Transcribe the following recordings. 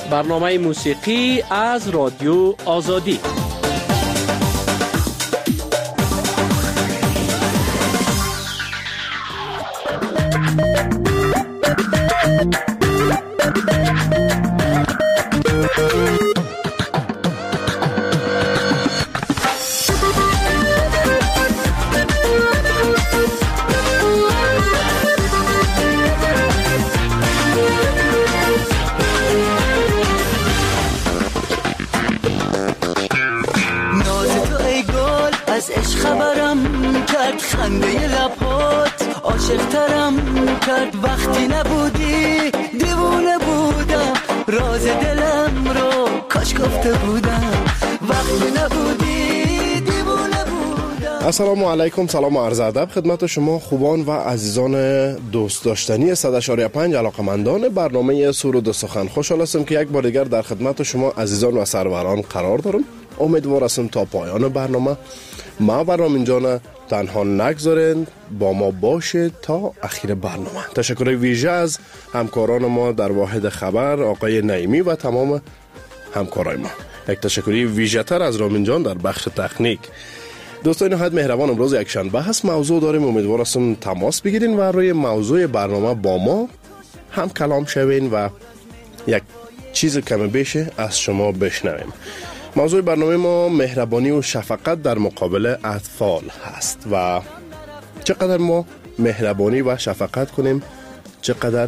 برنامه موسیقی از رادیو آزادی. خنده لبات عاشق‌ترم کرد وقتی نبودی، دیوونه بودم راز دلم رو کاش گفته بودم وقتی نبودی، دیوونه بودم. السلام علیکم، سلام و عرض ادب خدمت شما خوبان و عزیزان دوست داشتنی 100.5 علاقمندان برنامه سرود و سخن. خوشحال هستم که یک بار دیگر در خدمت شما عزیزان و سروران قرار دارم. امیدوار هستم تا پایان برنامه ما برنامه جان تنها نگذارین، با ما باشه تا اخیر برنامه. تشکر ویژه از همکاران ما در واحد خبر آقای نعیمی و تمام همکارای ما. یک تشکری ویژه تر از رامین جان در بخش تکنیک. دوستان نهایت مهربان، امروز یک شنبه هست، موضوع داریم. امیدوار هستم تماس بگیرین و روی موضوع برنامه با ما هم کلام شوین و یک چیز کم بیشه از شما بشنویم. موضوع برنامه ما مهربانی و شفقت در مقابل اطفال هست و چقدر ما مهربانی و شفقت کنیم، چقدر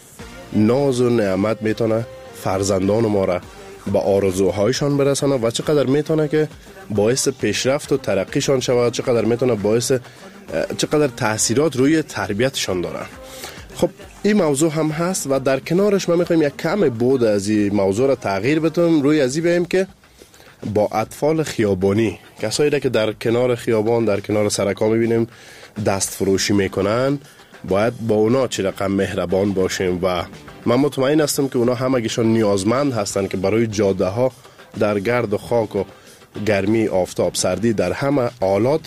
ناز و نعمت میتونه فرزندان ما را به آرزوهایشان برسانه و چقدر میتونه که باعث پیشرفت و ترقیشان شود، چقدر میتونه چقدر تاثیرات روی تربیتشان داره. خب این موضوع هم هست و در کنارش ما میخوایم یک کم بود از این موضوع را تغییر بدیم، روی ازی بیم که با اطفال خیابانی، کسایی را که در کنار خیابان، در کنار سرکا میبینیم دست فروشی میکنن، باید با اونا چه رقم مهربان باشیم و من مطمئن هستم که اونا همگیشون نیازمند هستن که برای جاده ها در گرد و خاک و گرمی، آفتاب، سردی در همه حالات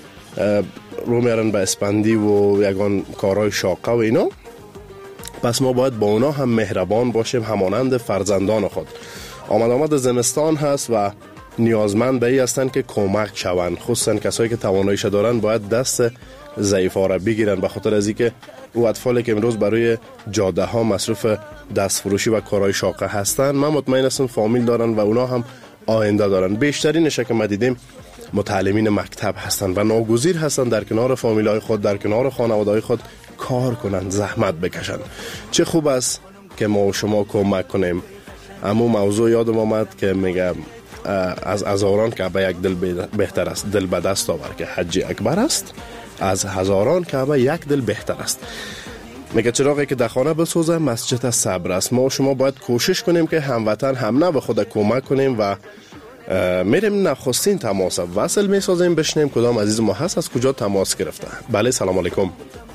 رو میارن به اسپندی و یگان کارهای شاقه و اینا. پس ما باید با اونا هم مهربان باشیم همانند فرزندان خود. آمد زمستان هست و نیازمند به ای هستن که کمک شوند، خصوصا کسایی که تواناییش دارن باید دست ضعیفا را بگیرن، به خاطر از اینکه او اطفالی که امروز برای جاده ها مصروف دست فروشی و کارهای شاقه هستن، من مطمئن هستم فامیل دارن و اونا هم آینده دارن. بیشترینش که ما دیدیم متعلمین مکتب هستن و ناگزیر هستن در کنار فامیلای خود، در کنار خانواده‌های خود کار کنن، زحمت بکشن. چه خوب است که ما و شما کمک کنیم. اما موضوع یادم آمد که میگم از هزاران کعبه یک دل بهتر است، دل به دست آور که حج اکبر است، از هزاران کعبه یک دل بهتر است. میگه چراغی که در خانه بسوزه مسجد صبر است. ما و شما باید کوشش کنیم که هموطن هم نه به خود کمک کنیم و میریم نخستین تماس وصل میسازیم، بشنیم کدام عزیز ما هست، از کجا تماس گرفته. بله سلام علیکم.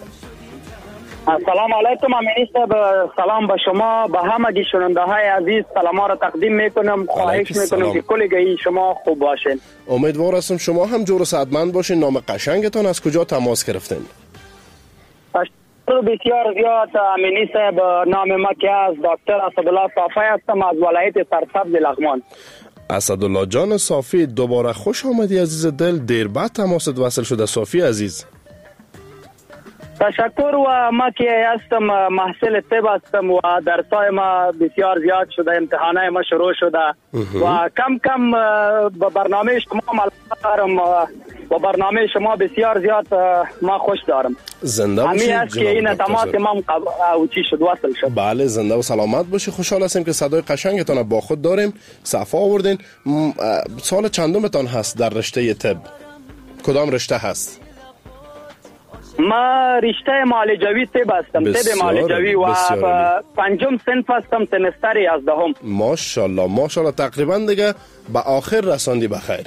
سلام علیکم امینی صاحب، سلام به شما، به همه شنونده های عزیز سلام ها را تقدیم میکنم. خواهش میکنم که کلگی شما خوب باشین. امیدوار هستم شما هم جور و صحتمند باشین. نام قشنگتان، از کجا تماس گرفتین؟ بسیار زیاد امینی صاحب، نام ما که از دکتر اسدالله صافی هستم از ولایت سرسبز لغمان. اسدالله جان صافی، دوباره خوش آمدی عزیز دل. دیر بعد تماست وصل شده صافی عزیز. تشکر. و ما که هستم محصل طب هستم و درسای ما بسیار زیاد شده، امتحانای ما شروع شده و کم کم با برنامه شما ملاقات دارم و برنامه شما بسیار زیاد ما خوش دارم. زنده باشید. همین است که این تماس ما اوچی شد، وصل شد. بله زنده و سلامت باشی. خوشحال هستیم که صدای قشنگتان با خود داریم. صفا آوردین. سال چندمتان هست در رشته طب؟ کدام رشته هست؟ ما رشته معالجوی طب هستم، طب معالجوی و پنجم صنف هستم، سمستر 11. ماشاءالله ماشاءالله، تقریبا دیگه به آخر رساندی بخیر.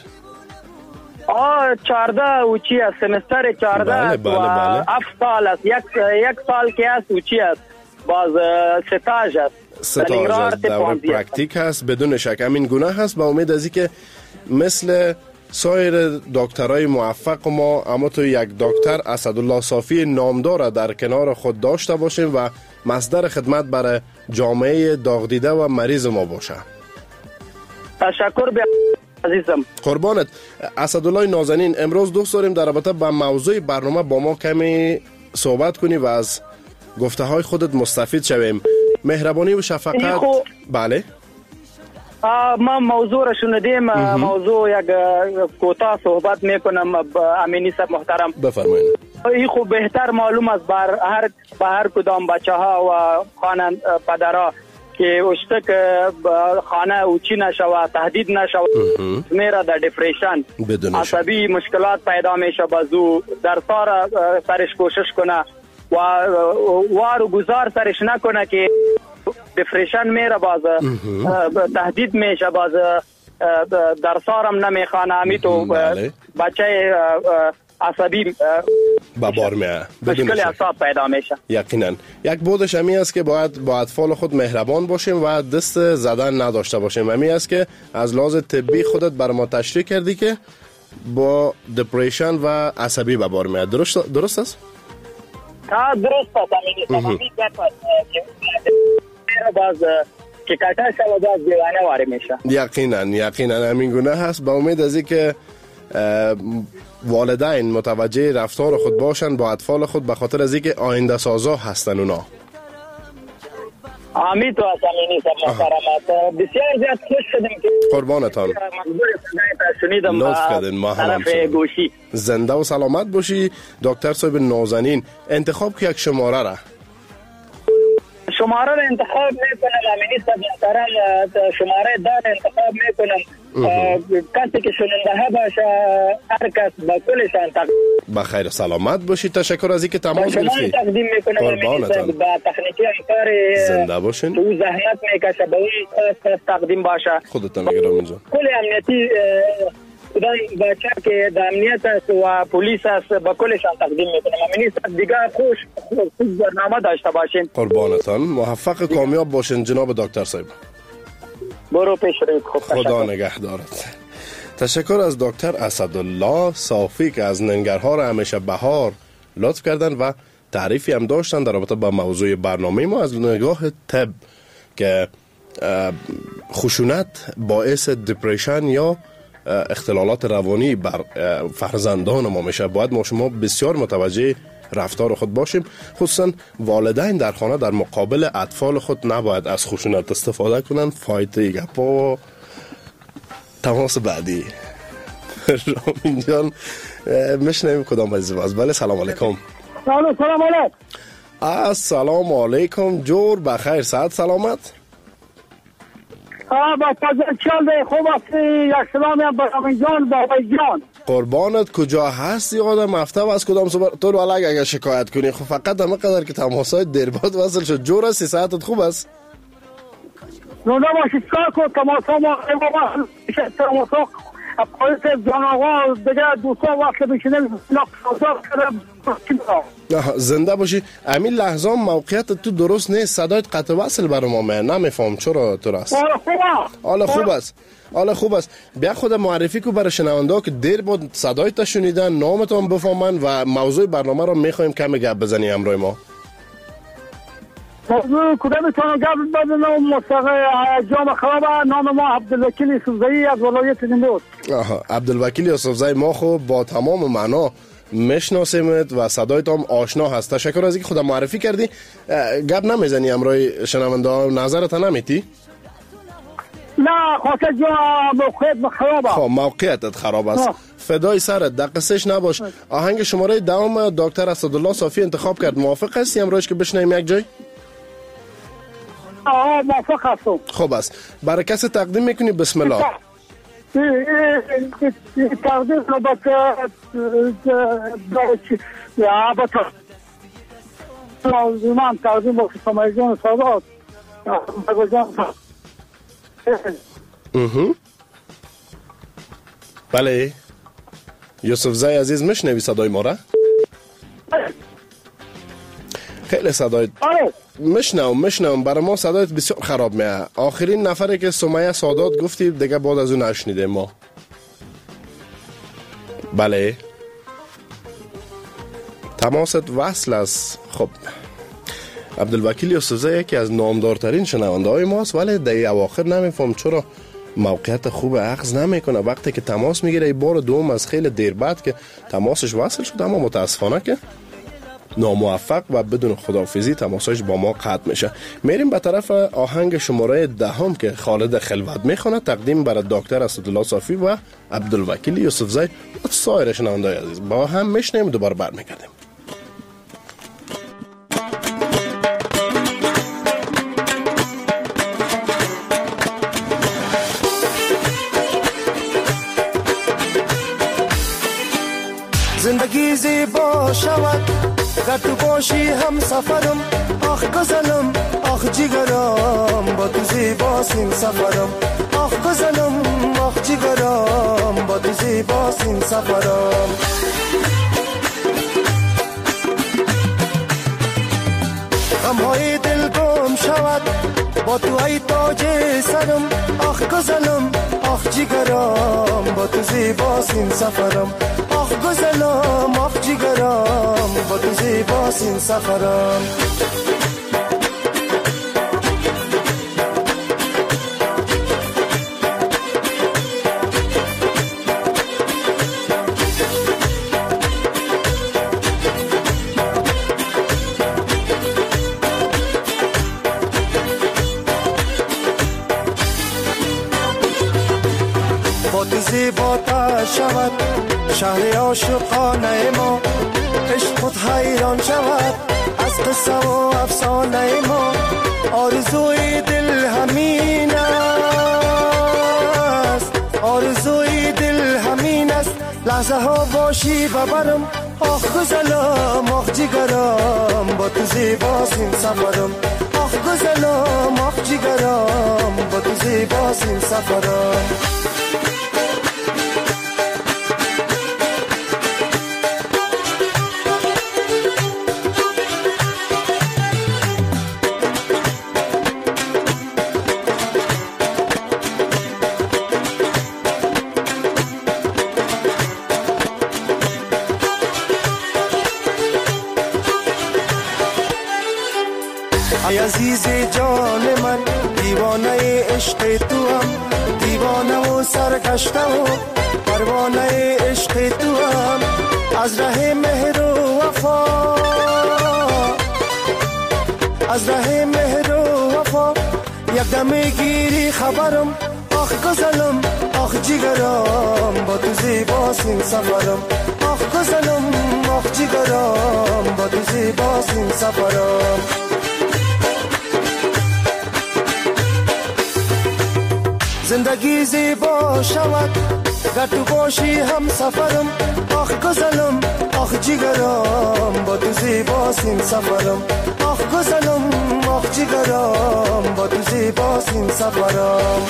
14 اوچی است، سمستر 14 بله. و 7 سال است، یک سال که است اوچی است، باز ستاژ است، ستاژ است، دور پرکتیک هست. بدون شک همین گونه هست. با امید از اینکه مثل سایر دکترای موفق ما، اما تو یک دکتر اسدالله صافی نامدار در کنار خود داشته باشیم و مصدر خدمت برای جامعه داغ دیده و مریض ما باشه. تشکر عزیزم. قربانت. اسدالله نازنین، امروز دوست داریم در رابطه با موضوع برنامه با ما کمی صحبت کنی و از گفته های خودت مستفید شویم. مهربانی و شفقت. بله. ما موضوع را شنیدیم. موضوع یک کوتاه صحبت میکنم. امینی صاحب محترم بفرمایید. این خوب بهتر معلوم است به هر کدام بچه ها و خانه پدرها که اشتک خانه اوچی نشود، تهدید نشود، میره در دیپریشن، عصبی مشکلات پیدا میشه، بازو در سرش کوشش کنه و وارو گذار سرش نکنه که دیپریشن میره، باز تهدید میشه، باز در سارم نمیخوانه، همی تو بچه عصبی ببار میه، مشکل اعصاب پیدا میشه. یقینا یک بودش امی است که باید با اطفال خود مهربان باشیم و دست زدن نداشته باشیم. امی است که از لحاظ طبی خودت بر ما تشریح کردی که با دپریشن و عصبی ببار میه. درست است؟ درست است. امینی باز که کتا شو باز دیوانه واره میشه. یقینا همین گونه هست. با امید از اینکه والدین متوجه رفتار خود باشن با اطفال خود، به خاطر از اینکه آینده سازا هستن اونا. آمین. تو امینی صاحب محترم، بسیار زیاد خوش شدیم که قربانتان شنیدم. لطف کردین. ما هم گوشی زنده و سلامت باشی. دکتر صاحب نازنین، انتخاب که یک شماره را انتخاب میکنم. امینی صاحب محترم، شماره دار انتخاب میکنم. کسی که شنونده باشه، هر کس با کلشان بخیر و سلامت باشی. تشکر از اینکه تماس گرفتی. تقدیم میکنم. قربانتان. با تکنیکی همکار زنده باشین. تو زحمت میکشه به اون خاص تقدیم باشه. خودتان گرامی جان. کل امنیتی بچه که در امنیت است و پلیس است، با کلشان تقدیم میکنم. امینی صاحب دیگه خوش برنامه داشته باشین. قربانتان. موفق کامیاب باشین جناب دکتر صاحب. برو پیش روید. خدا نگهدارت. تشکر از دکتر اسدالله صافی که از ننگرهار همیشه بهار لطف کردن و تعریفی هم داشتن در رابطه با موضوع برنامه ما از نگاه طب که خشونت باعث دپریشن یا اختلالات روانی بر فرزندان ما میشه. باید ما شما بسیار متوجه رفتار خود باشیم، خصوصا والدین در خانه در مقابل اطفال خود نباید از خشونت استفاده کنن. فایده گپا. تماس بعدی. رامین جان میشنویم کدام عزیز است. بله سلام علیکم. سلام علیکم. السلام علیکم. جور بخیر، صحت سلامت. با تازه خوب است. یک سلامی هم با رامین جان، با جان. قربانت. کجا هستی آدم؟ هفته و از کدام صبح تو رو الگ اگر شکایت کنی خب فقط همه قدر که تماسای درباد وصل شد. جور هستی؟ صحتت خوب است؟ نه باشید ساکو تماسا ما تماسا پایت جان آقا دیگه دوستان وقت بشینه زنده باشی. همین لحظه موقعیت تو درست نیست. صدایت قطع وصل برای ما من نمیفهم چرا تو راست. حالا خوب است. بیا خود معرفی کو برای شنونده که دیر بود صدایت شنیدن، نامتون بفهمن و موضوع برنامه رو میخوایم کمی گپ بزنی همراه ما. موضوع کدامتون گپ بزنم؟ مستقی جام خراب. نام ما عبدالوکیل یوسفزایی از ولایت نیمروز. عبدالوکیل یوسفزایی ما خب با تمام معنا میشناسیمت و صدایت هم آشنا هست. تشکر از اینکه خودت معرفی کردی. گپ نمیزنی همراه شنونده ها؟ نظرت نمیتی؟ نه خاطر جا موقعیت خرابه. خب موقعیتت خراب است. فدای سرت، دقیقش نباش. آهنگ شماره دوم دکتر اسدالله صافی انتخاب کرد. موافق هستی امروز که بشنویم یک جای؟ موافق هستم. خوب است. برای کسی تقدیم میکنی؟ بسم الله. تقدیم من تقدیم با سمایجان سادات بله یوسفزای عزیز میشنوی صدای ما را؟ خیلی صدای میشنوم. برای ما صدایت بسیار خراب میه. آخرین نفری که سمیه سادات گفتی دیگه بعد از اون نشنیده ما. بله تماست وصل است. خب عبدالوکیل یوسفزی یکی از نامدارترین شنونده های ماست، ولی در اواخر نمیفهم چرا موقعیت خوب اخذ نمیکنه. وقتی که تماس میگیره بار دوم از خیلی دیر بعد که تماسش وصل شد، اما متاسفانه که ناموفق و بدون خداحافظی تماسش با ما قطع میشه. میریم به طرف آهنگ شماره 10 که خالد خلوت میخونه، تقدیم برای دکتر اسدالله صافی و عبدالوکیل یوسفزی و سایر شنونده‌های عزیز. با هم میشنیم، دوباره برمیگردیم. زندگی زیبا شود گر تو باشی هم سفرم، آخ گزنم آخ جیگرم با تو زیباست این سفرم، آخ گزنم آخ جیگرم با تو زیباست این سفرم. غمهای دل گم شود با تو ای تاج سرم، آخ گزنم آخ جیگرم با تو زیباست این سفرم، آخ گزنم آخ جیگرم با تو زیباست این سفرم. با تو زیباتر شود شهر عاشقانه ما، عشق خود حیران شود از قصه و افسانه ما، آرزوی دل همین است، آرزوی دل همین است، لحظه ها باشی ببرم، آخ گزلم آخ جیگرم با تو زیباست این سفرم، آخ گزلم آخ جیگرم با تو زیباست این سفرم. ای عزیز جان من دیوانه عشق تو هم، دیوانه و سرکشته و پروانه عشق تو هم، از ره مهر و وفا، از ره مهر و وفا یک دم گیری خبرم، آخ گزلم آخ جیگرم با تو زیباست این سفرم، آخ گزلم آخ جیگرم با تو زیباست این سفرم. زندگی زیبا شود گر تو باشی هم سفرم، آخ گزلم آخ جیگرم با تو زیباست این سفرم، آخ گزلم آخ جیگرم با تو زیباست این سفرم.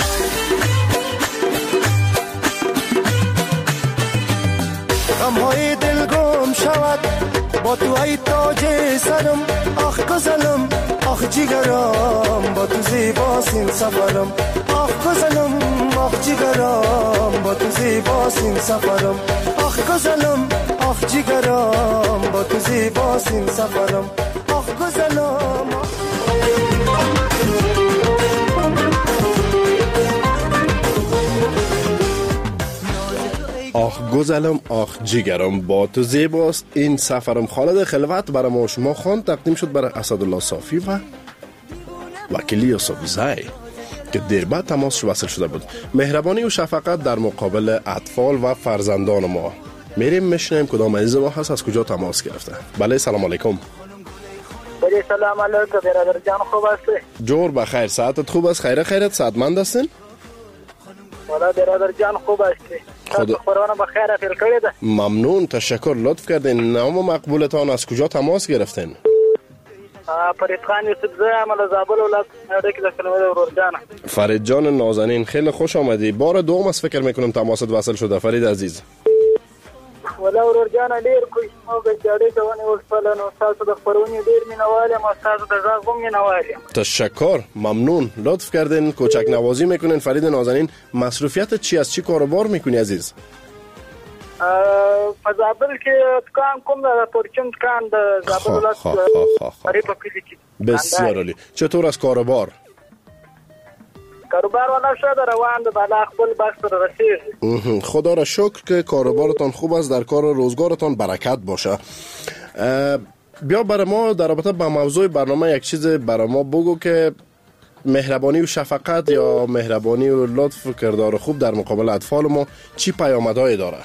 غمهای دل گم شود با تو ای تاج سرم، آخ گزلم آخ جیگرم با تو زیباست این سفرم، آخ گزلم آخ جیگرم با تو زیباست این سفرم، آخ گزلم آخ جیگرم با تو زیباست این سفرم، آخ گزلم آخ گزلم آخ جیگرم با تو زیباست این سفرم. خالد خلوت برای ما شما خواند، تقدیم شد برای اسدالله صافی و وکیل یوسفزی که دیر بعد تماسش وصل شده بود. مهربانی و شفقت در مقابل اطفال و فرزندان ما. میریم میشنیم کدام عزیز ما هست، از کجا تماس گرفته. بله سلام علیکم. بله سلام علیکم برادر جان، خوب هستی؟ جور بخیر، ساعتت خوب است؟ خیرت سعادتمند هستین؟ والا برادر جان خوب هستی؟ خدا قرآن بخیر افیل کردی ده. ممنون، تشکر، لطف کردین. نام مقبولتان، از کجا تماس گرفتین؟ فرید خان یوسفزی عمل زابل ولایت نوردک در کلمه ورور جان. فرید جان نازنین، خیلی خوش آمدی. بار دوم از فکر میکنم تماست وصل شده فرید عزیز. ولا ورور جان ډیر کوی او ګډې کوي ول فلانو تاسو د خبرونې ډیر مینوالم او تاسو د زغم مینوالم. تشکر، ممنون، لطف کردین، کوچک نوازی میکنین. فرید نازنین، مصروفیت چی از چی کاروبار میکنی عزیز؟ په زابل کې دکان کوم د پورچن دکان د زابل ولایت پرې په کلی کې. بسیار عالی. چطور از کاروبار؟ کاروبار والا شده روان ده، بالا خپل بخت رو رسید. خدا را شکر که کاروبارتان خوب است، در کار روزگارتان برکت باشه. بیا برای ما در رابطه با موضوع برنامه یک چیز برای ما بگو که مهربانی و شفقت یا مهربانی و لطف و کردار خوب در مقابل اطفال ما چی پیامدهایی داره؟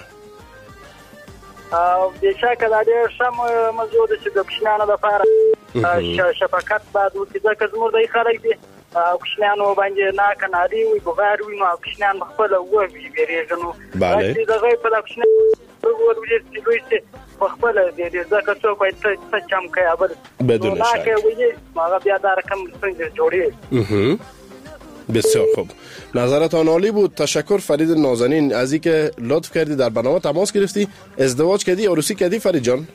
بیشک دا ډېر ښه موضوع ده چې د کوچنیانو لپاره شفقت باید وکړي، ځکه زموږ د خلک دي کوچنیانو باندې ناکناري وي، بغار وي، نو کوچنیان خپله ووېرېږي. نو چې د هغوی په دا کوچنیانو وویل لوی شي په خپله وېرېږي، ځکه څوک باید څه چم کوي او بل ناکه ویلي نو هغه بیا دا رقم ستونزې جوړېږي. بسیار خوب، نظرتان عالی بود. تشکر فرید نازنین از اینکه لطف کردی در برنامه تماس گرفتی. ازدواج کردی، عروسی کردی فرید جان؟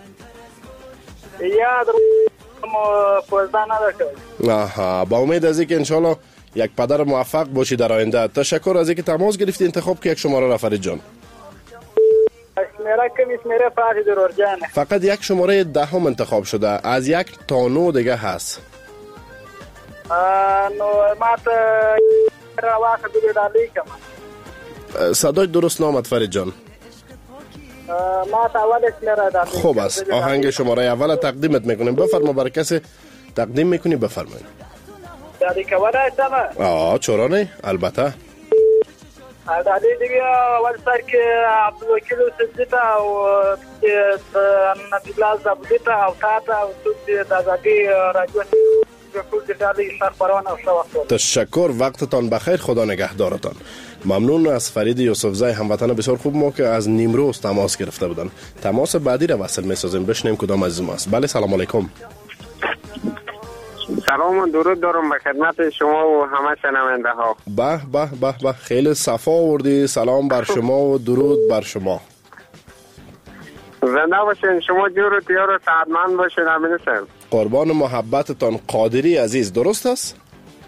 یا در پوزدان نداشت. آها، با امید از اینکه انشالله یک پدر موفق باشی در آینده. تشکر از اینکه تماس گرفتی. انتخاب که یک شماره را فرید جان. شماره فرید رورجان. فقط یک شماره 10 انتخاب شده، از 1 تا 9 دیگه هست. نو ما ته راوخه د دالي کوم. صدای درست نامد فرید جان. ما ته اول اسمره دالي. خوب است، آهنگ شماره اول تقدیمت میکنیم. بفرما، برای کسی تقدیم میکنی بفرمایید. دالي کوله تمام. چرا نه؟ البته. دالي دیگه اول سر کې عبدالوکیل سجدتا او نبی الله زبدتا او تاتا او د آزادی رادیو تشکر، وقتتان بخیر، خدا نگهدارتان. ممنون از فرید یوسفزای هموطن بسیار خوب ما که از نیمروز تماس گرفته بودن. تماس بعدی را وصل می‌سازیم، بشنیم کدام عزیز ماست. بله، سلام علیکم. سلام و درود دارم به خدمت شما و همه شنونده ها. به به به به، خیلی صفا آوردی. سلام بر شما و درود بر شما. زنده باشین، شما جور و تیار و سعادتمند باشین. امین سلام. قربان محبتتان. قادری عزیز درست است؟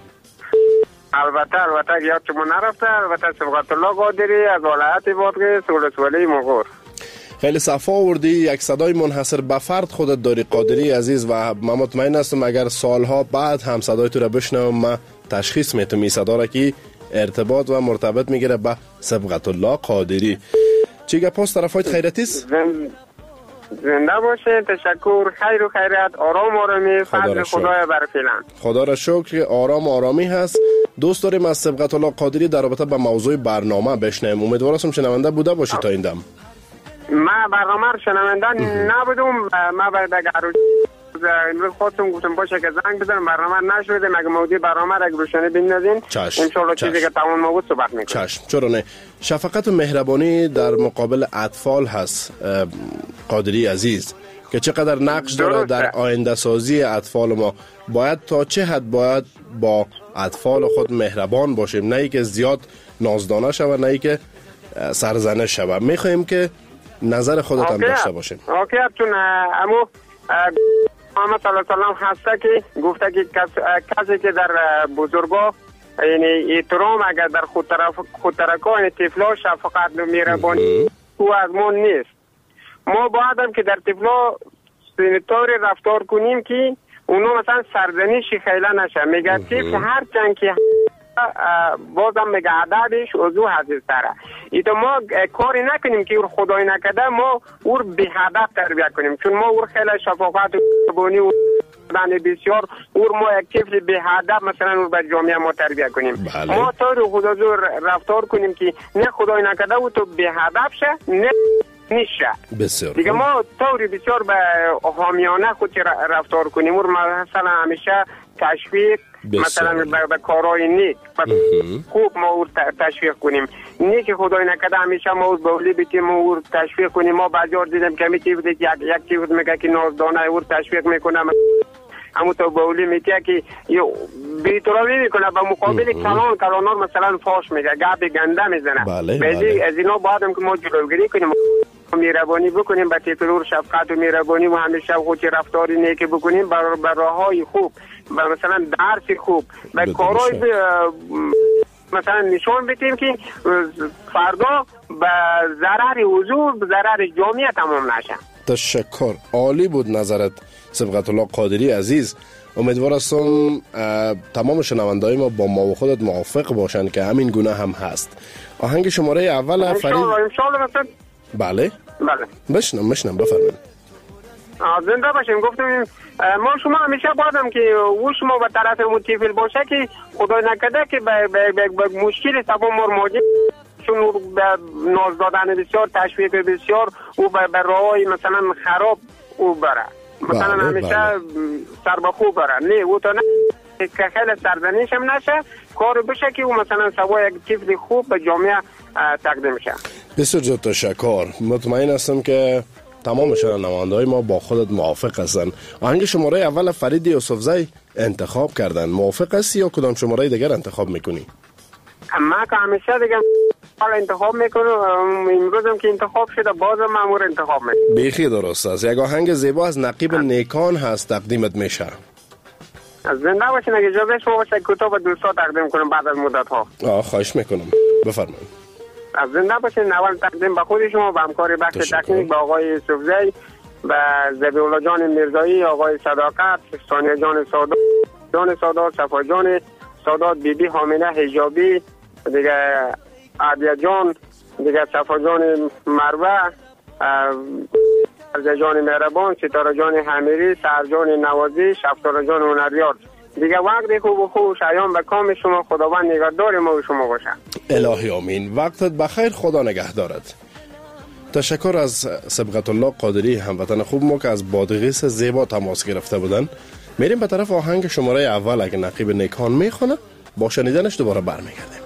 البته یاد شما نرفته. البته سبقت الله قادری از ولایت بادغیس ولسوالی مغور. خیلی صفا آوردی. یک صدای منحصر به فرد خودت داری قادری عزیز، و من مطمئن هستم اگر سالها بعد هم صدای تو را بشنوم من تشخیص میتونم این صدا را که ارتباط و مرتبط میگیره به سبقت الله قادری. چی گپاست؟ طرفایت خیرتی است؟ زنده باشه. تشکر. خیر و خیرات، آرامی، فضل خدای بر فعلا. خدا را شکر که آرامی هست. دوست داریم از سبقت الله قادری در رابطه با موضوع برنامه بشنویم. امیدوارم شنونده بوده باشی تا این دم. من برنامه رو شنونده نبودم. من باید امروز خودتون گفتم باشه که زنگ بزنم، برنامه نشده. مگه موضوع برنامه را روشنی بندازین انشالله چیزی که تمام ما بود صحبت میکنیم. چشم، چرا نه. شفقت و مهربانی در مقابل اطفال هست قادری عزیز که چقدر نقش داره در آینده سازی اطفال ما. باید تا چه حد باید با اطفال خود مهربان باشیم، نه ای که زیاد نازدانه شود، نه ای که سرزنش شود. میخوایم که نظر خودت هم داشته باشیم. اوکی، چون امو محمد صلی الله علیه و سلم هسته که گفته که کسی که در بزرگا یعنی احترام اگر در خودترکان طفلا شفقت و مهربانی او از ما نیست. ما باید هم که در طفلا طوری رفتار کنیم که اونو مثلا سرزنشی خیلی نشه. میگه طفل هر چند که بازم میگه عددش اوضوع حدیث داره. ایتا ما کاری نکنیم که او خدای نکده ما او به هدف تربیت کنیم، چون ما او خیلی شفافت و مهربانی و بسیار ما یک طفل به هدف مثلا او به جامعه ما تربیت کنیم. ما طور خدازور رفتار کنیم که نه خدای نکده او تو به هدف شه نه نیشه. بسیار دیگه ما طوری بسیار به حامیانه خود رفتار کنیم. او مثلا همیشه تشویق مثلا به کارهای نیک خوب ما او تشویق کنیم. نیک خدای نکده همیشه ما او بولی بیتیم او تشویق کنیم. ما بجار دیدم که همی چیز یک چیز میگه که نازدانه او تشویق میکنه، همون تو بولی میگه که بی‌احترامی میکنه، به مقابل کلانار مثلا فاش میگه، گپ گنده میزنه. بله. از اینا بعدم که ما جلوگیری کنیم، مهربانی بکنیم به طفل، شفقت و مهربانی و همیشه خود رفتاری نیک بکنیم به راههای خوب، به مثلا درس خوب، به کارهای مثلا نشون بدیم که فردا به ضرر حضور به ضرر جامعه تمام نشه. تشکر، عالی بود نظرت سبقت الله قادری عزیز. امیدوار هستم تمام شنونده‌های ما با ما و خودت موافق باشن که همین گونه هم هست. آهنگ شماره اول فرید انشالله. بله بشنم بفرمایید. زنده باشیم. گفتم ما شما همیشه بادم که او شما به طرف متفیل باشه که خدای نکرده که به مشکل تمام مواجه چون به ناز دادن بسیار تشویق بسیار او به راهی مثلا خراب او بره مثلا همیشه سر به خوب بره نه او تا نه که خیلی سرزنش هم نشه کار بشه که او مثلا سوای یک طفل خوب به جامعه تقدیم شه. بسیار تشکر. مطمئن هستم که تمام شنونده‌های ما با خودت موافق هستن. آهنگ شماره اول فرید یوسفزی انتخاب کردن. موافق هستی یا کدام شماره دیگر انتخاب میکنی؟ من که همیشه دیگه انتخاب میکنم. امروزم که انتخاب شده بازم مامور انتخاب میکنم. بیخی درست است. یک آهنگ زیبا از نقیب نیکان هست تقدیمت میشه. زنده باشین. اگه اجازه شما باشه کوتاه به دوستا تقدیم کنم بعد از مدت ها. خواهش میکنم بفرمایید. از زنده باشین. اول تقدیم به خود شما و همکار بخش تکنیک به آقای یوسفزی، به ذبیح‌الله جان میرزایی، آقای صداقت، ثانیه جان سادات، صفا جان سادات، بیبی حامله حجابی، دیگه عادیه جان، دیگه صفا جان مروه، عرض جان مهربان، ستاره جان حمیری، سهر جان نوازی، شفتار جان هنریار. دیگه وقت خوب و خوب شایان به کام شما. خداوند نگهدار ما و شما باشه. الهی آمین. وقتت بخیر. خدا نگهدارت. تشکر از سبقت الله قادری هموطن خوب ما که از بادغیس زیبا تماس گرفته بودن. میریم به طرف آهنگ شماره اول. اگه نقیب نیکان میخونه با شنیدنش دوباره برمیگردیم.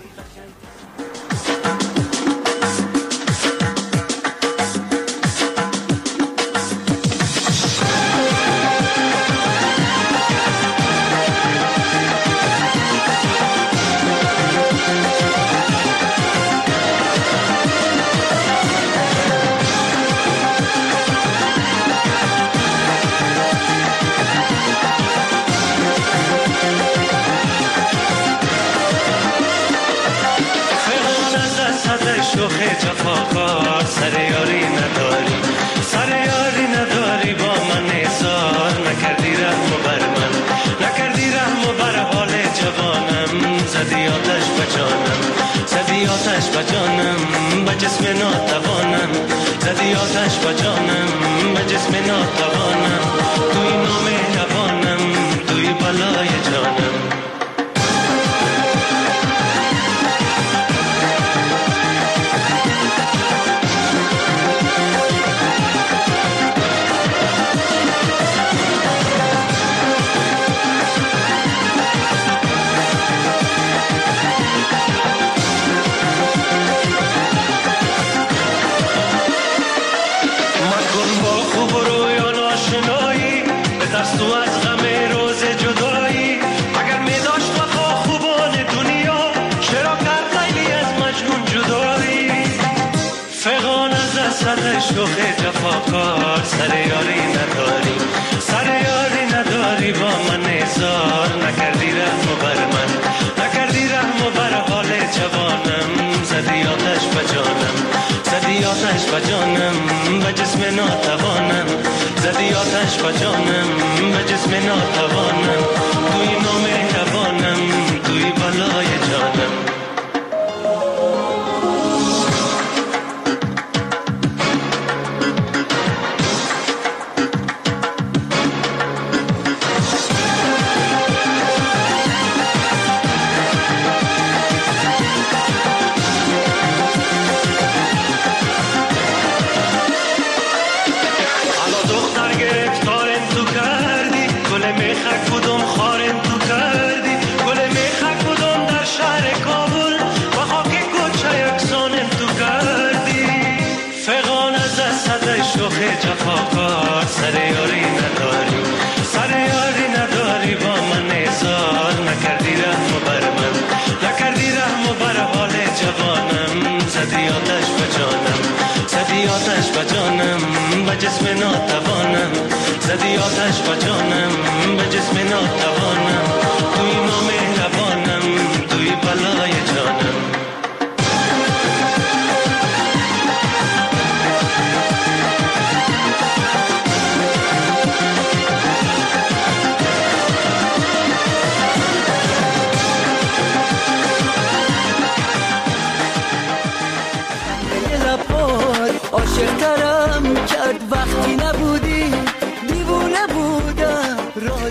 زدی آتش با جانم به جسم ناتوانم توی نامهربانم توی بلای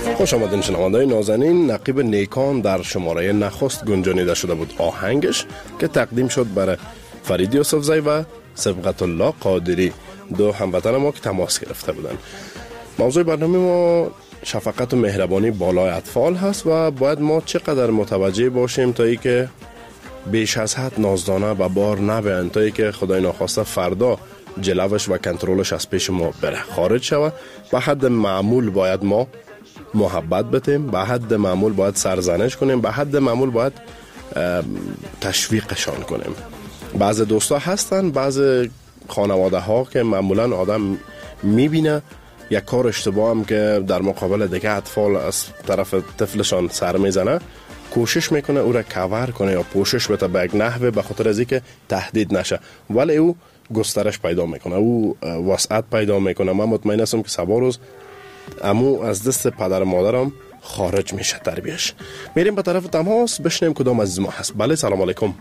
خوش آمدین شنونده‌های نازنین. نقیب نیکان در شماره نخست گنجانیده شده بود آهنگش که تقدیم شد برای فرید یوسفزی و صبغت الله قادری، دو هموطن ما که تماس گرفته بودن. موضوع برنامه ما شفقت و مهربانی بالای اطفال هست و باید ما چقدر متوجه باشیم تا ای که بیش از حد نازدانه و بار نبیان، تا ای که خدای ناخواسته فردا جلوش و کنترلش از پیش ما بره خارج شوه. به حد معمول باید ما محبت بتیم، به حد معمول باید سرزنش کنیم، به حد معمول باید تشویقشان کنیم. بعض دوستا هستن، بعض خانواده ها که معمولا آدم میبینه یک کار اشتباه هم که در مقابل دیگه اطفال از طرف طفلشان سر میزنه، کوشش میکنه او را کاور کنه یا پوشش بده به یک نحوه به خاطر از اینکه تهدید نشه، ولی او گسترش پیدا میکنه، او وسعت پیدا میکنه. من مطمئن هستم که سبا روز امو از دست پدر مادرم خارج میشه تربیش. میریم به طرف تماس بشنیم کدام عزیز ما هست. بله سلام علیکم.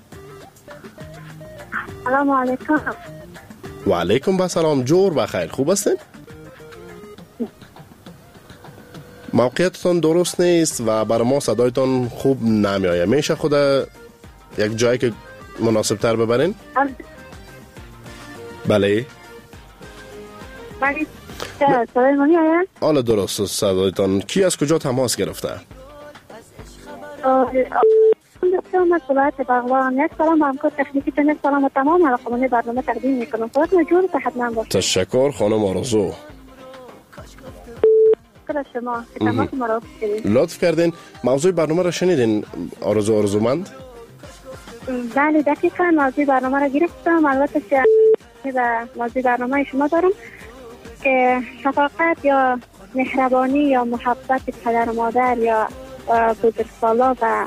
سلام علیکم. و علیکم با سلام. جور بخیر، خوب هستین؟ موقعیتتان درست نیست و برای ما صدایتان خوب نمیایه. میشه خود یک جایی که مناسب تر ببرین؟ بله بله صدای ما میایه؟ حالا درست صدایتان. کی از کجا تماس گرفته؟ من صلاحت بغلان. یک سلام همکار تکنیکی تنه، سلام و تمام علاقمانی برنامه تقدیم میکنم. صلاحت مجور صحت من باشه. تشکر خانم آرزو. شما تماس ما را لطف کردین. موضوع برنامه را شنیدین آرزومند؟ بله دقیقاً موضوع برنامه را گرفتم. البته و موضوع برنامه شما دارم که شفقت یا مهربانی یا محبت پدر مادر یا بزرگسالا و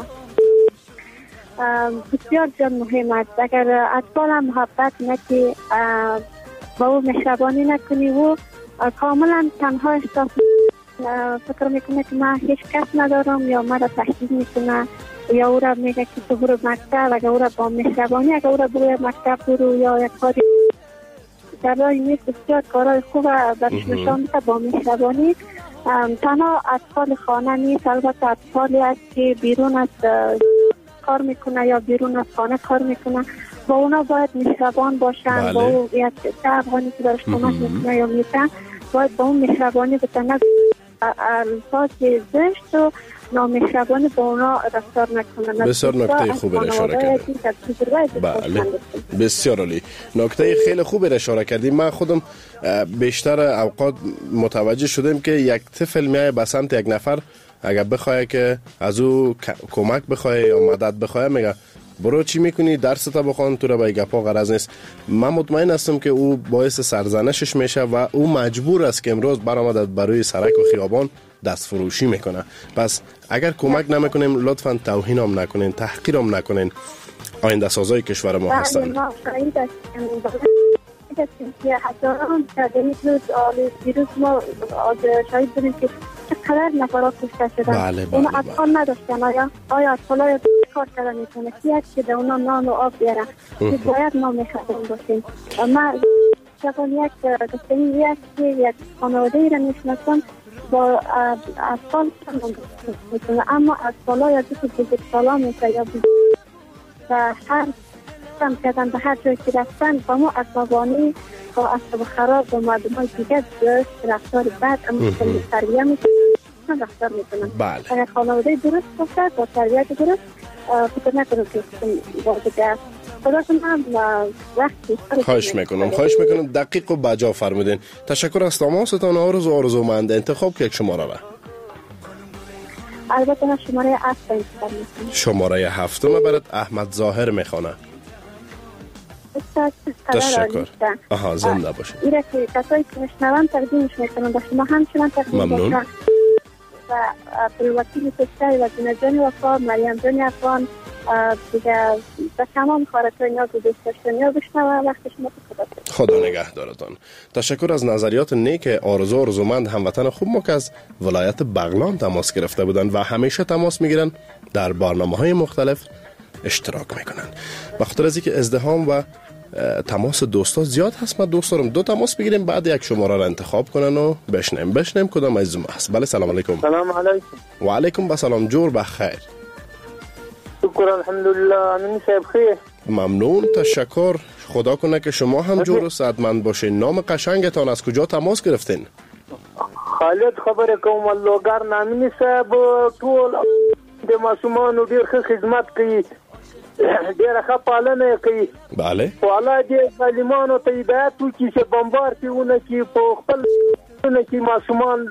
بسیار جان مهم است. اگر اطفال هم محبت نکنی با او مهربانی نکنی و کاملا تنها احساس فکر میکنه که من هیچ کس ندارم یا من را تهدید میکنه یا او را میگه که تو برو مکتب، اگر او را با مهربانی اگر او را برو مکتب برو یا یک کاری در راه نیست، بسیار کارهای خوب برش نشان میده با مهربانی. تنها اطفال خانه نیست، البته اطفالی است که بیرون از کار میکنه یا بیرون از خانه کار میکنه، با اونا باید مهربان باشن. بله. با او یک افغانی که برش کمک میکنه یا میتن باید با اون مهربانی بتنه، الفاظ زشت و نامهربانی با اونا رفتار نکنه. بسیار نکته خوبی را اشاره کردیم. بله بسیار عالی، نکته خیلی خوبی را اشاره کردیم. من خودم بیشتر اوقات متوجه شدم که یک طفل میای به سمت یک نفر، اگر بخواه که از او کمک بخواه یا مدد بخواه میگه برو چی میکنی، درستا بخوان، تو را به گپا غرض نیست. من مطمئن هستم که او باعث سرزنشش میشه و او مجبور است که امروز برآمده بروی سرک و خیابان دست فروشی میکنه. پس اگر کمک نمیکنیم لطفاً توهین هم نکنین، تحقیر هم نکنین. آینده سازای کشور ما هستند. که هزاران دیروز ما شاهد بودیم که چقدر نفرات کشته شدن. اونا اطفال نداشتن. آیا اطفال های کار کردن میتونه کیست که به اونا نان و آب بیارن؟ باید ما مهربان باشیم. من شبان یک دستگی است که یک خانواده ای را میشناسم با اطفال میتونه، اما اطفال های که بزرگسالا میشه یا و هر هم کردن به هر جایی که رفتن با ما عصبانی با عصب خراب با مردم های دیگه رفتار بد اما تربیه میکنن رفتار میکنن. بله. اگر خانواده درست باشه با تربیت درست فکر نکنم که با دیگه خدا کنم وقتی خواهش میکنم دقیق و بجا فرمودین. تشکر از تماستان آرزومند. انتخاب که یک شماره را البته من شماره 7 انتخاب میکنم. شماره 7 برات احمد ظاهر میخونه. تشکر. آها زنده باشه. ایره که کسایی که مشنوان تقدیمش میکنم با شما همچنان تقدیم ممنون. و پلوکیل سکتری و جنجانی وفا مریم جانی افغان دیگه به تمام خارطای نیاز و دوستشتنی ها بشنوه. وقت شما خدا نگهدارتان. تشکر از نظریات نیک آرزومند هموطن خوب ما که از ولایت بغلان تماس گرفته بودن و همیشه تماس میگیرن، در برنامه‌های مختلف اشتراک میکنن. به خاطر از اینکه ازدحام و تماس دوستا زیاد هست. من دوست دارم 2 تماس بگیریم، بعد یک شماره را انتخاب کنن و بشنیم کدام عزیزم هست. بله سلام علیکم. سلام علیکم. و علیکم بسلام. جور بخیر. شکر الحمدلله. امین صاحب خیر. ممنون، تشکر. خدا کنه که شما هم جور و صحتمند باشین. نام قشنگتان از کجا تماس گرفتین؟ خالد خبره کوم لوګر نامینی صاحب ټول د ماشومانو ډیر ښه خدمت کوي، ډیر ښه پالنه کوي. بله. والله دې ظالمانو ته هدایت وکړي چې بمبار پیونه کې په خپل نه کې ماشومان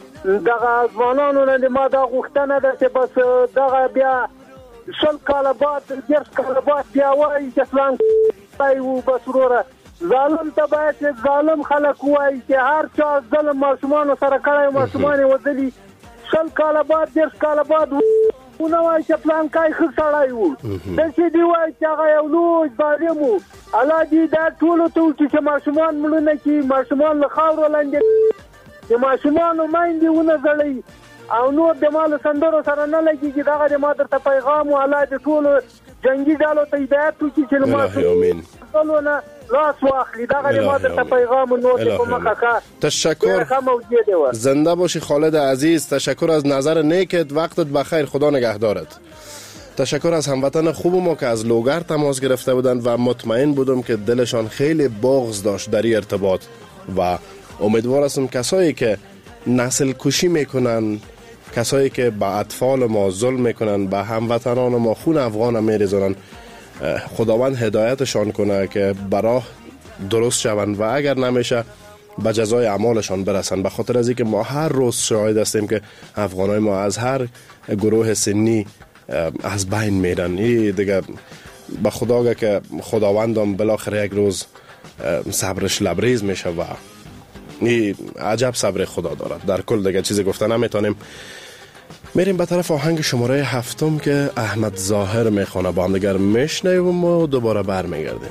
دغه ځوانانو نه ما دا غوښتنه ده چې بس دغه بیا شل کاله بعد 10 کاله بعد بیا وایي چې فلان پایو بس وروره ظالم ته باید چې ظالم خلک وایي چې هر چا ظلم ماشومانو سره کړی، ماشومان یې وځلي، شل کاله بعد 10 کاله بعد ونه وایي چې پلان کای ښه سړی و، داسې دې وایي چې هغه یو لوی ظالم و. الله دې دا ټولو ته وکړي چې ماشومان مړونه کړي، ماشومان له خاورو لاندې د ماشومانو میندې ونه ځړوي او نور د مال سندرو سره نه لګيږي. دغه د ما درته پیغام و. الله دې ټولو جنگي ډالو ته هدایت وکړي چې ماشومان لاس واخلي. دغه د ما درته پیغام و. نور په مخه ښه. تشکر. زنده باشی خالد عزیز. تشکر از نظر نیکت. وقتت بخیر. خدا نگهدارت. تشکر از هموطن خوب ما که از لوگر تماس گرفته بودند و مطمئن بودم که دلشان خیلی بغض داشت در این ارتباط و امیدوار هستم کسایی که نسل کشی میکنن، کسایی که با اطفال ما ظلم میکنن، با هموطنان ما خون افغان میریزونن، خداوند هدایتشان کنه که براه درست شوند و اگر نمیشه به جزای اعمالشان برسن. به خاطر از اینکه ما هر روز شاهد هستیم که افغانای ما از هر گروه سنی از بین میرن. این دیگه به خدا که خداوندم بالاخره یک روز صبرش لبریز میشه و این عجب صبر خدا دارد. در کل دیگه چیزی گفته نمیتونیم. میریم به طرف آهنگ شماره 7 که احمد ظاهر میخونه. با هم دیگر میشنویم و دوباره برمیگردیم.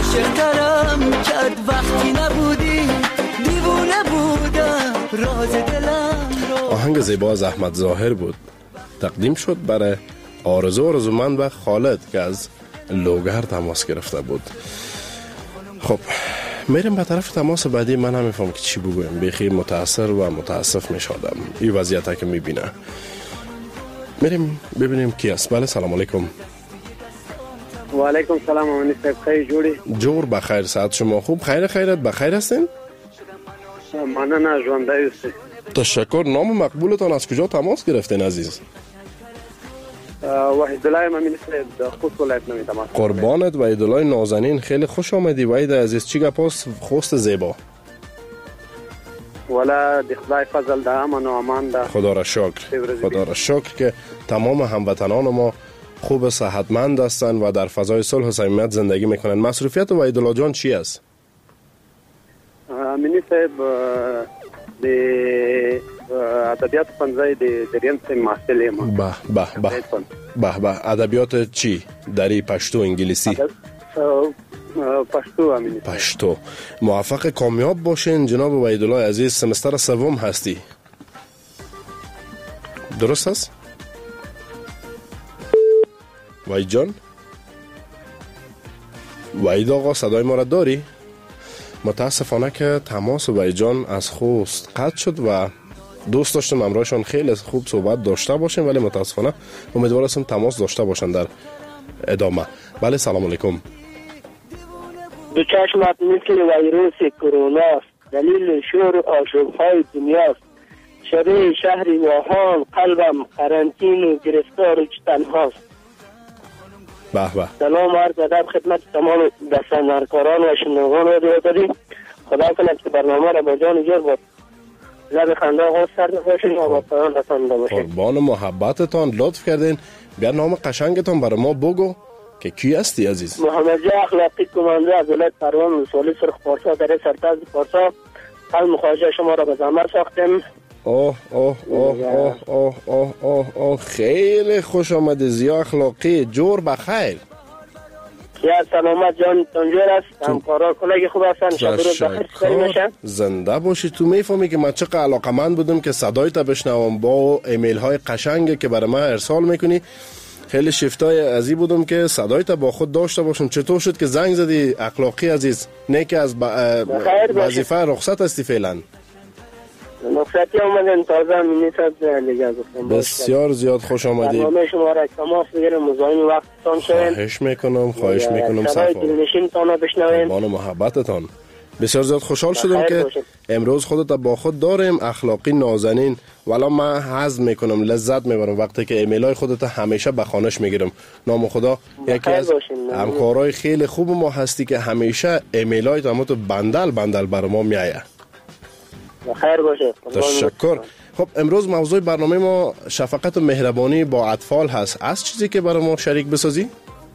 عاشقترم کرد وقتی نبودی دیوونه بودم راز دلم رو. آهنگ زیبا از احمد ظاهر بود، تقدیم شد برای آرزومند و خالد که از لوگر تماس گرفته بود. خب میریم به طرف تماس بعدی. من هم میفهم که چی بگویم، بیخی متاثر و متاسف میشدم این وضعیت که میبینه. میریم ببینیم کی است. بله سلام علیکم. و علیکم سلام. امانی صاحب خیلی جوری؟ جور بخیر، ساعت شما خوب؟ خیرت بخیر هستین؟ مننه ژوندی هستی. تشکر. نام مقبولتان از کجا تماس گرفتین عزیز؟ وحیدالله امانی صاحب خوست ولایت نمی تماس. قربانت وحیدالله نازنین، خیلی خوش آمدی وحید عزیز. چی گپاست خوست زیبا؟ والا دی خدای فضل ده امن و امان ده. خدا را شکر که تمام هموطنان ما خوب صحتمند هستند و در فضای صلح و صمیمیت زندگی میکنن. مصروفیت وحیدالله جان چی است؟ امانی صاحب د ادبیات پنځه د دریم سیم محصل ما. به ادبیات چی؟ دری پشتو انگلیسی؟ پشتو. امانی پشتو. موفق کامیاب باشین جناب وحیدالله عزیز. سمستر سوم هستی درست است؟ وحید جان، وحید آقا صدای ما را داری؟ متاسفانه که تماس وحید جان از خوست قطع شد و دوست داشتم امروزشان خیلی خوب صحبت داشته باشیم، ولی متاسفانه امیدوار هستم تماس داشته باشن در ادامه. بله سلام علیکم. دو چشمت مثل ویروس کرونا، دلیل شور و آشوب‌های دنیاست. شبیه شهری واهان، قلبم قرنطین و گرفتار و تنهاست. به سلام عرض ادب خدمت تمام دستاندرکاران و شنوندگان رادیو داریم. خدا کند که برنامه را با جان جور بود لب خنده آغاز کرده باشین و با پایان رسانده باشین. قربان محبتتان، لطف کردین. بیا نام قشنگتان برای ما بگو که کی هستی عزیز؟ محمد جا اخلاقی کمانده از ولایت پروان ولسوالی سرخ پارسا در سرتاز پارسا. حال مخواجه شما را به زحمت ساختیم. اوه اوه اوه اوه اوه اوه اوه اوه خیلی خوش آمده. زیا اخلاقی جور بخیر. یا سلامت جان تنجور است. همکارا کلاگی خوب هستن. شب روز بخیر باشن. زنده باشی. تو میفهمی که من چقدر علاقمند بودم که صدای تا بشنوم با ایمیل های قشنگی که برای من ارسال میکنی. خیلی شفتای ازی بودم که صدای تا با خود داشته باشم. چطور شد که زنگ زدی اخلاقی عزیز؟ نه که از وظیفه رخصت هستی فعلا؟ رخصتی اومدن تازه مینیسد دیگه گفتم. بسیار زیاد خوش آمدی. برنامه شما را تماس بگیرم مزاحم وقتتان شوین. خواهش میکنم صفا دلنشینتان بشنوین. با محبتتان بسیار زیاد خوشحال شدم که امروز خودت با خود داریم. اخلاقی نازنین. والا من هضم میکنم، لذت میبرم وقتی که ایمیل های خودت همیشه به خانش میگیرم. نام خدا یکی از همکارای خیلی خوب ما هستی که همیشه ایمیل های تو بندل بر ما میایه. خیر باشه. تشکر. خب امروز موضوع برنامه ما شفقت و مهربانی با اطفال هست. از چیزی که برای ما شریک بسازی؟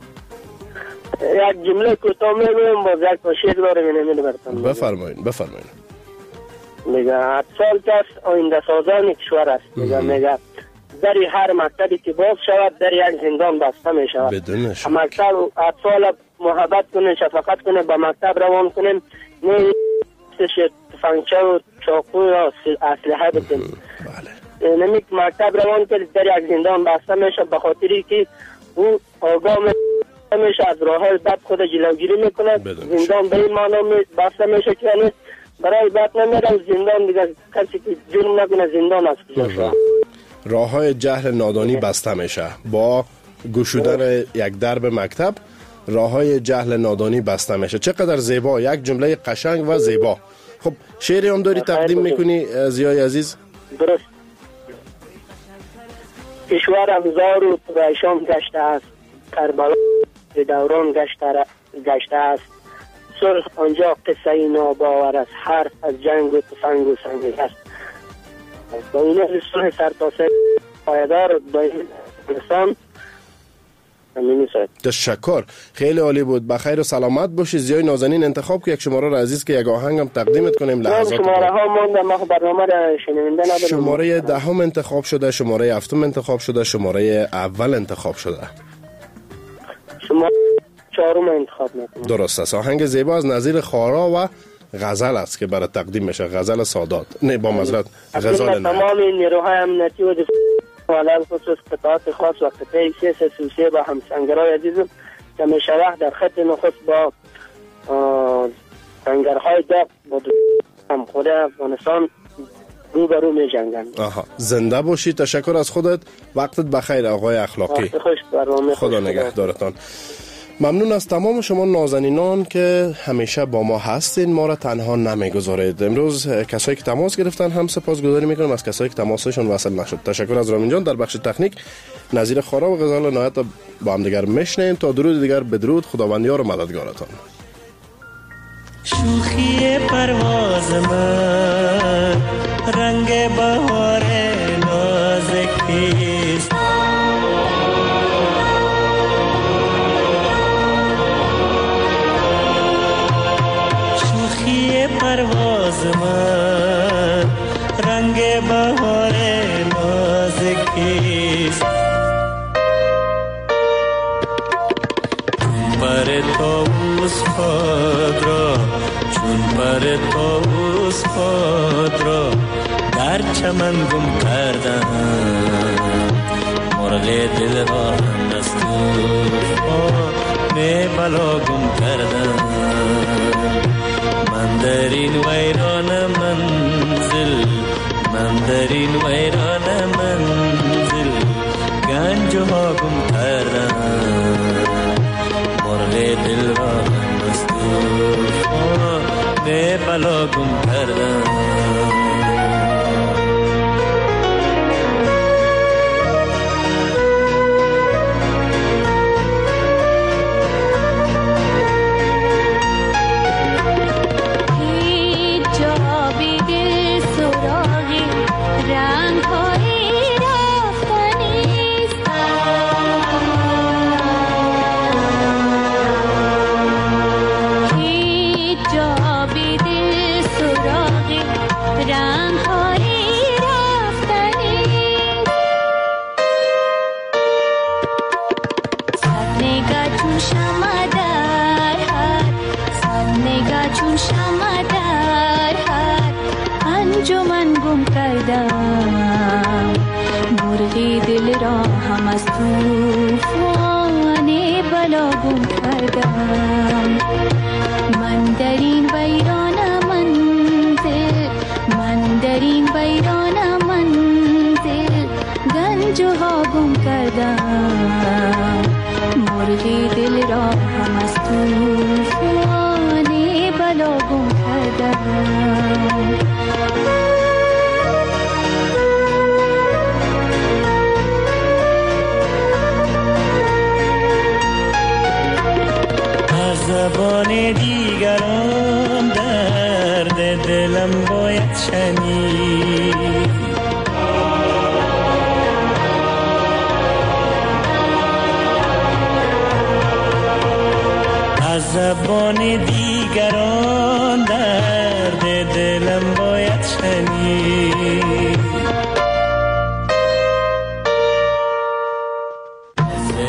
یک جمله کوتاه میگم با یک شعر دارم اینو براتون. بفرمایید. میگه اطفال کس آینده سازان کشور است. میگه در هر مکتبی که باز شود در یک زندان بسته می شود. مکتب اطفال محبت کنه، شفقت کنه، به مکتب روان کنه، نه تفنگچه و چاقو یا اسلحه بدن. نمیک مکتب روان کرد در یک زندان بسته میشه به خاطری که او آگاه میشه از راه بد خود جلوگیری میکنه. زندان به این معنا بسته میشه که برای بد نمیره زندان دیگه کسی که جرم نکنه زندان است. راه های جهل نادانی بسته میشه با گشودن یک درب مکتب. راه های جهل نادانی بسته میشه. چقدر زیبا، یک جمله قشنگ و زیبا. خب شعری هم داری تقدیم میکنی زیای عزیز؟ درست. کشورم زار و پریشان گشته است، کربلا به دوران گشته است. سرخ آنجا قصه ناباور است، حرف از جنگ و تفنگ و سنگ است. با این رسول سرتاسر پایدار با این انسان. تشکر. خیلی عالی بود. بخیر و سلامت باشی. زیای نازنین انتخاب که یک شماره را عزیز که یک آهنگم تقدیمت کنیم. لحظات شماره ها مونده، ما برنامه را شنونده ندارم. شماره 10 انتخاب شده، شماره 7 انتخاب شده، شماره اول انتخاب شده. چهارم انتخاب میکنم. درست است. آهنگ زیبا از نظیر خارا و غزل است که برای تقدیم میشه. غزل سادات، نه با معذرت غزال نه. تمام نیروهای امنیتی و دفاع علل خصوص قطعات خاص و قطعه 333 با همسنگرهای عزیزم که میشه وقت در خط نخست با سنگرهای داغ با خود افغانستان روبرو می جنگن. زنده باشی. تشکر از خودت. وقتت بخیر آقای اخلاقی. وقت خوش برنامه. خدا نگهدارتان. ممنون از تمام شما نازنینان که همیشه با ما هستین، ما را تنها نمیگذارید. امروز کسایی که تماس گرفتن هم سپاسگزاری میکنم، از کسایی که تماسشون وصل نشد تشکر از رامین جان. در بخش تکنیک نظیر خارا و غزال نهایت با هم دیگر میشنیم. تا درود دیگر بدرود. خداوندیار و مددگارتان. شوخی پرواز من رنگ بهار نازکیست، شوخی پرواز من رنگ بهار نازکیست، پر طاووس خود را چون پر طاووس خود را در چمن گم کردم، مرغ دل را هم از طوفان بلا گم کردم، من در این ویران منزل، من در این ویران منزل گنجها گم کردم، مرغ دل را هم از طوفان بلا گم کردم. مرغی دل را هم از طوفان بلا گم کردم، من در این ویران منزل، من در این ویران منزل گنجها گم کردم، مرغی دل را هم از طوفان بلا گم کردم. زبان دیگران درد دلم باید شنید، از زبان دیگران